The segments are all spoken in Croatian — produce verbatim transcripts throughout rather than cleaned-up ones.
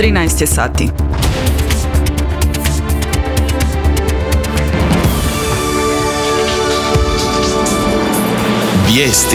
trinaest je sati. Vijesti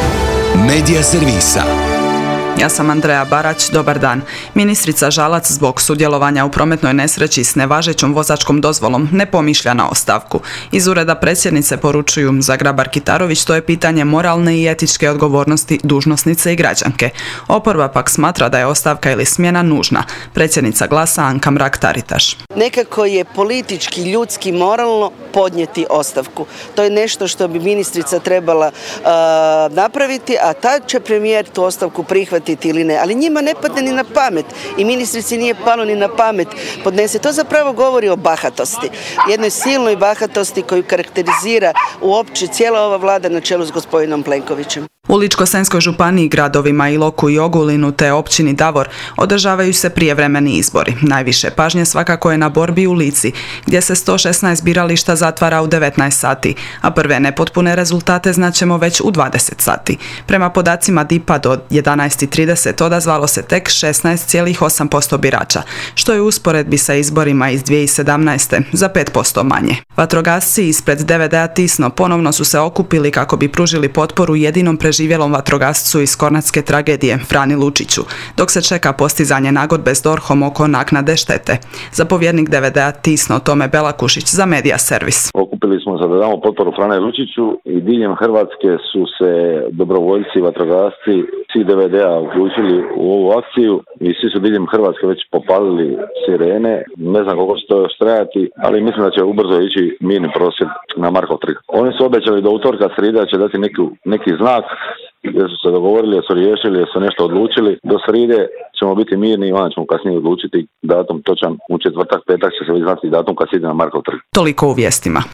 Medija servisa. Ja sam Andreja Barać, dobar dan. Ministrica Žalac zbog sudjelovanja u prometnoj nesreći s nevažećom vozačkom dozvolom ne pomišlja na ostavku. Iz ureda predsjednice poručuju za Grabar-Kitarović to je pitanje moralne i etičke odgovornosti dužnosnice i građanke. Oporba pak smatra da je ostavka ili smjena nužna. Predsjednica Glasa Anka Mrak-Taritaš. Nekako je politički, ljudski, moralno podnijeti ostavku. To je nešto što bi ministrica trebala uh, napraviti, a tad će premijer tu ostavku prihvatiti ili ne, ali njima ne padne ni na pamet i ministrici nije palo ni na pamet podnese. To zapravo govori o bahatosti, jednoj silnoj bahatosti koju karakterizira uopće cijela ova vlada na čelu s gospodinom Plenkovićem. U Ličko-senjskoj županiji, gradovima Iloku i Ogulinu te općini Davor održavaju se prijevremeni izbori. Najviše pažnje svakako je na borbi u Lici, gdje se sto šesnaest birališta zatvara u devetnaest sati, a prve nepotpune rezultate znaćemo već u dvadeset sati. Prema podacima D I P-a do jedanaest i trideset odazvalo se tek šesnaest zarez osam posto birača, što je u usporedbi sa izborima iz dvije tisuće sedamnaeste. za pet posto manje. Vatrogasci ispred D V D-a Tisno ponovno su se okupili kako bi pružili potporu jedinom preživjelom vatrogascu iz kornatske tragedije, Frani Lučiću, dok se čeka postizanje nagodbe s D O R H-om oko naknade štete. Zapovjednik D V D-a Tisno Tome Belakušić za Medija servis. Okupili smo se da damo potporu Frani Lučiću i diljem Hrvatske su se dobrovoljci, vatrogasci, svi D V D-a uključili u ovu akciju i svi su diljem Hrvatske već popalili sirene. Ne znam koliko će to još trajati, ali mislim da će ubrzo ići mirni prosvjed na Markov trg. Oni su obećali do utorka, sreda će dati neki, neki znak jer su se dogovorili, jer su riješili, jer su nešto odlučili. Do srede ćemo biti mirni i onda ćemo kasnije odlučiti datum točan. U četvrtak, petak će se već znati datum kad se ide na Markov trg. Toliko u vijestima.